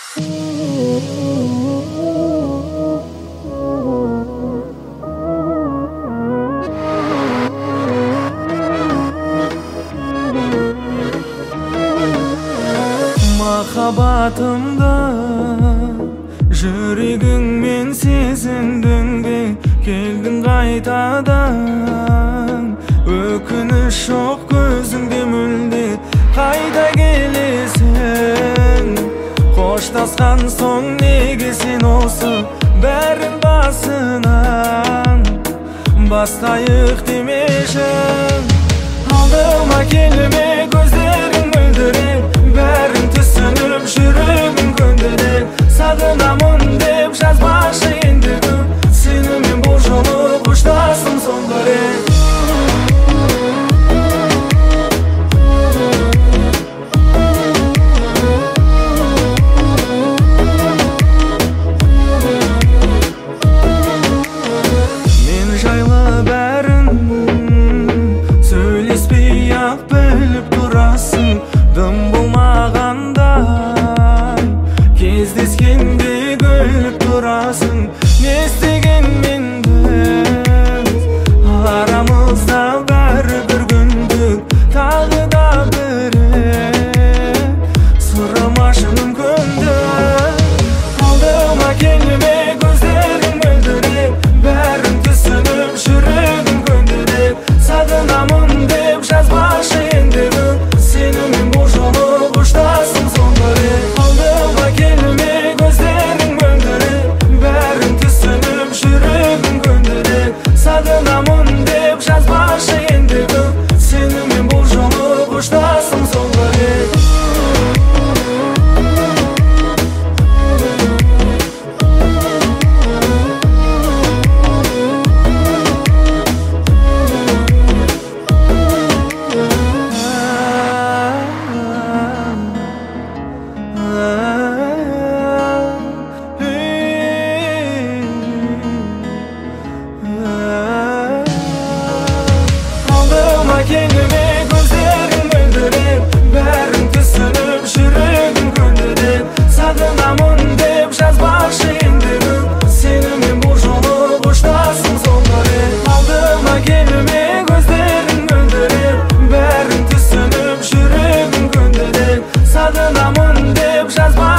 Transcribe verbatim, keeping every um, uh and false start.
Махаббатымда жүрегің мен сезіндің бе, келдің қайтадан. Өкініш жоқ көзіңде мүлде, қайта келесің. Қоштасқан соң неге сен осы бәрін басынан бастайық демеші. Алдыма келме, көздерің мөлдіреп, бәрін түсініп жүрегім көндіріп. Сағынамын деп жазбашы ендігі, сенімен бұл жолы қоштасым соңғы рет. Мен жайлы бәрін сөйлеспей-ақ біліп тұрасың, дым болмағандай кездескенде күліп тұрасың. Не істеген менді арамызда бәрі бір күндік, тағы да бірі сұрымашы мүмкінді. Алдыма келме, көздерің мөлдіреп, бәрін түсініп жүрегім көндіріп. Сағынамын деп жазбашы ендігі, сенімен бұл жолы қоштасым соңғы рет. Алдыма келме, көздерің мөлдіреп, бәрін түсініп жүрегім көндіріп. Сағынамын деп жазбашы ендігі, сенімен бұл жолы қоштасым соңғы рет. Алдыма келме, көздерің мөлдіреп, бәрін түсініп жүрегім көндіріп. Сағынамын деп жазбашы ендігі, сенімен бұл жолы қоштасым соңғы рет. Алдыма келме, көздерің мөлдіреп, бәрін түсініп жүрегім көндіріп. Сағынамын деп жазбашы